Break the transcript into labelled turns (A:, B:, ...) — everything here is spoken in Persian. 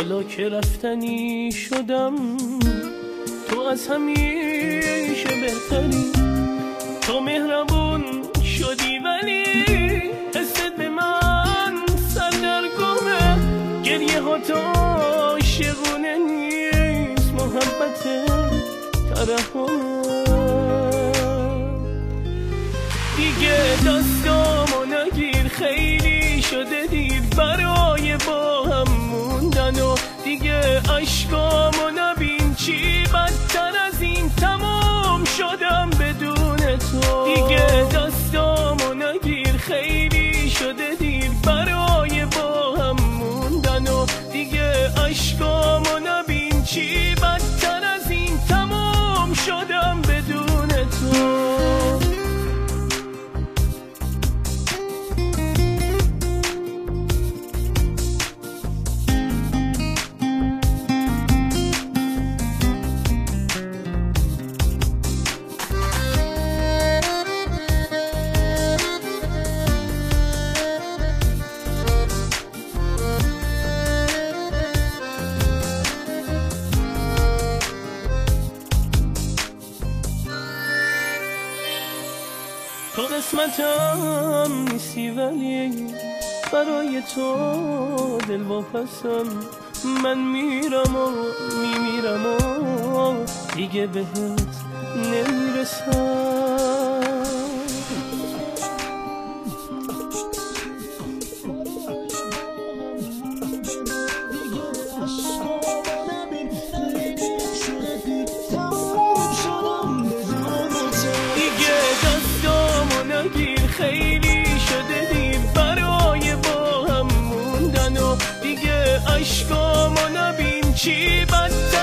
A: حالا که رفتنی شدم تو از همیشه بهتری، تو مهربون شدی ولی حست به من سردرگمه، گریه ها تو عاشقونه نیست، محبت ترحمه. دیگه دستامو نگیر خیلی شده دیر برای با هم موندن، و دیگه عشقامو نبین چی بدتر از این تمام شدم بدون تو. دیگه دستامو نگیر خیلی شده دیر برای با هم موندن، و دیگه عشقامو نبین چی بدتر از این تمام شدم بدون تو. تو قسمتم نیستی ولی برای تو دل واپسم، من میرم و میمیرم و دیگه بهت نمیرسم. خیلی شده دیر برای با هم موندن، و دیگه عشقامو نبین چی بدتر